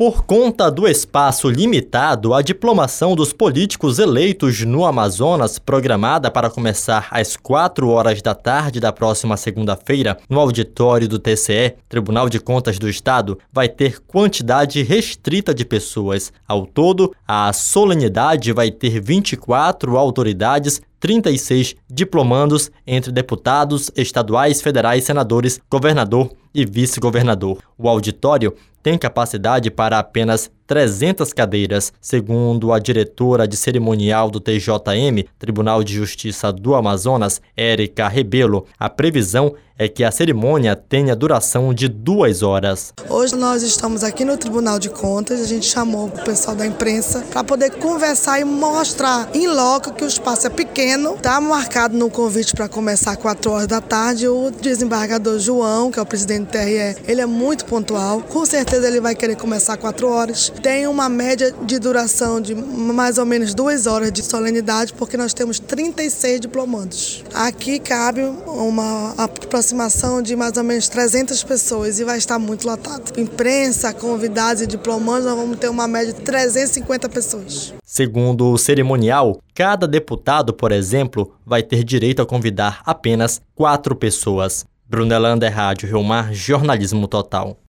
Por conta do espaço limitado, a diplomação dos políticos eleitos no Amazonas, programada para começar às 4 da tarde da próxima segunda-feira, no auditório do TCE, Tribunal de Contas do Estado, vai ter quantidade restrita de pessoas. Ao todo, a solenidade vai ter 24 autoridades, 36 diplomandos entre deputados estaduais, federais, senadores, governador e vice-governador. O auditório tem capacidade para apenas 300 cadeiras. Segundo a diretora de cerimonial do TJM, Tribunal de Justiça do Amazonas, Érica Rebelo, a previsão é que a cerimônia tenha duração de 2 horas. Hoje nós estamos aqui no Tribunal de Contas, a gente chamou o pessoal da imprensa para poder conversar e mostrar em loco que o espaço é pequeno. Está marcado no convite para começar às 4 da tarde. O desembargador João, que é o presidente do TRE, ele é muito pontual. Com certeza ele vai querer começar às 4 horas. Tem uma média de duração de mais ou menos 2 horas de solenidade, porque nós temos 36 diplomandos. Aqui cabe uma aproximação de mais ou menos 300 pessoas e vai estar muito lotado. Imprensa, convidados e diplomandos, nós vamos ter uma média de 350 pessoas. Segundo o cerimonial, cada deputado, por exemplo, vai ter direito a convidar apenas 4 pessoas. Brunelander, Rádio Rio Mar, Jornalismo Total.